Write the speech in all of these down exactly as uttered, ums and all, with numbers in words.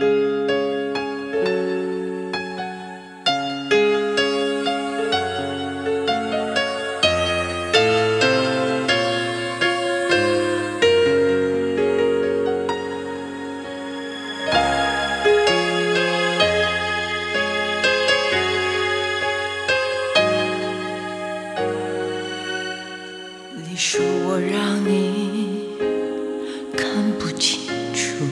你说我让你看不清楚，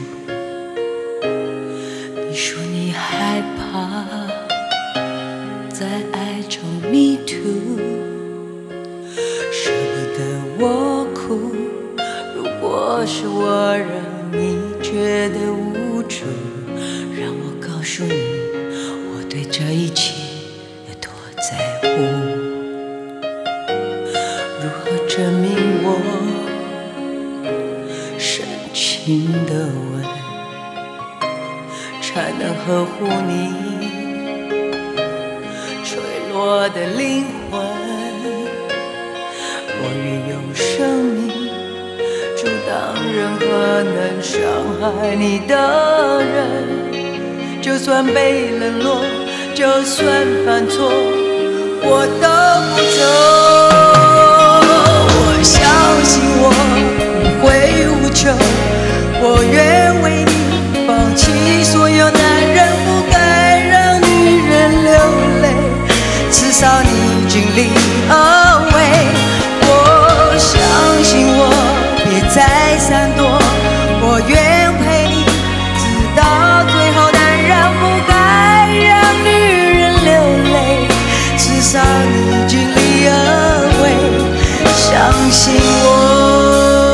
你说你害怕在爱中迷途，舍不得我哭，如果是我让你觉得无助，让我告诉你我对这一切有多在乎。如何证明我深情的吻才能呵护你坠落的灵魂？我愿用生命阻挡任何能伤害你的人，就算被冷落，就算犯错，我都不走。相信我不会无求，我愿为你放弃所有。男人不该让女人流泪，至少你尽力而为。我相信我别再闪躲，我愿陪你直到最后。男人不该让女人流泪，至少你尽力而为。相信我。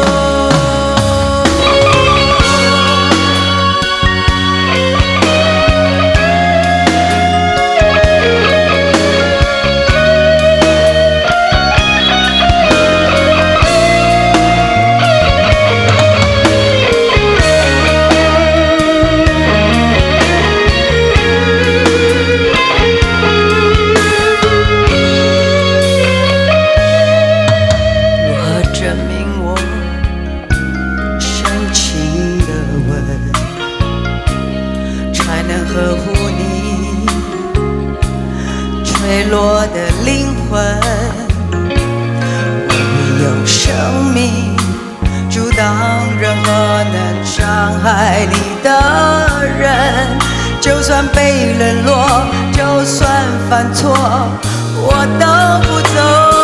呵护你坠落的灵魂，我愿用生命阻挡任何能伤害你的人，就算被冷落，就算犯错，我都不走。